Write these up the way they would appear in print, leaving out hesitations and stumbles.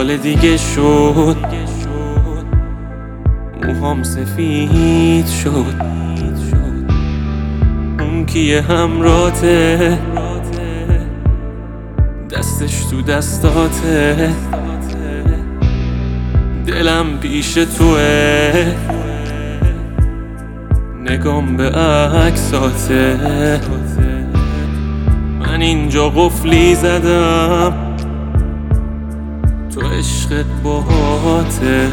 سال دیگه شد، موهام سفید شد. اون کیه همراته، دستش تو دستاته، دلم پیش توه، نگام به عکساته. من اینجا قفلی زدم، تو عشقت باهاته.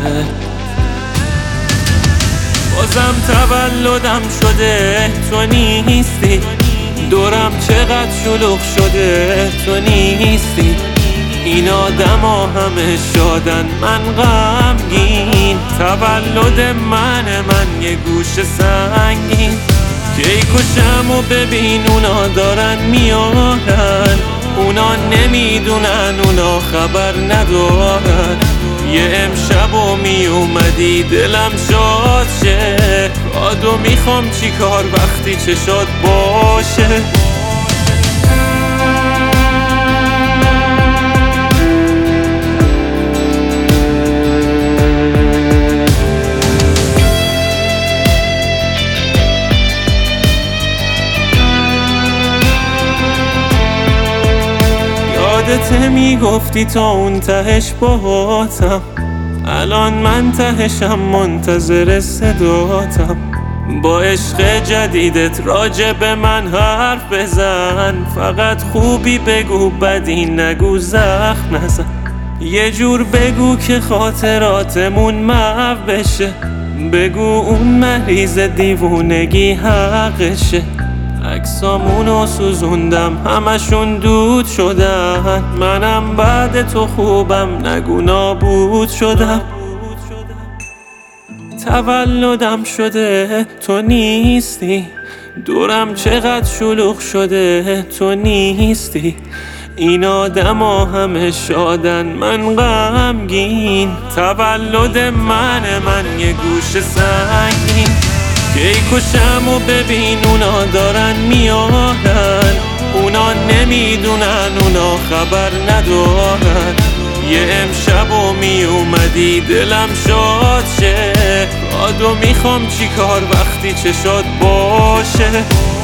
بازم تولدم شده، تو نیستی. دورم چقدر شلوغ شده، تو نیستی. این آدما همه شادن، من غمگین. تولد من یه گوشه سنگین. کیک و شمع ببین اونا دارن میارن، اونا نمیدونن، اونا خبر ندارن. یه امشب و میومدی دلم شاد شه، کادو میخوام چی کار وقتی چشات باشه. یادت میگفتی تا اون تهش باهاتم، الان من تهشم منتظر صداتم. با عشق جدیدت راجع به من حرف بزن، فقط خوبی بگو بدی نگو، زخم نزن. یه جور بگو که خاطراتمون محو بشه، بگو اون مریض دیوونگی حقشه. عکسامونو سوزوندم همشون دود شدن، منم بعد تو خوبم نگو نابود شدم. تولدم شده، تو نیستی. دورم چقدر شلوغ شده، تو نیستی. این آدما همه شادن، من غمگین. تولد من یه گوشه سنگین. کیک و شمع ببین اونا دارن میارن، اونا نمیدونن، اونا خبر ندارن. یه امشب و میومدی دلم شاد شه، کادو میخوام چی کار وقتی چشات باشه.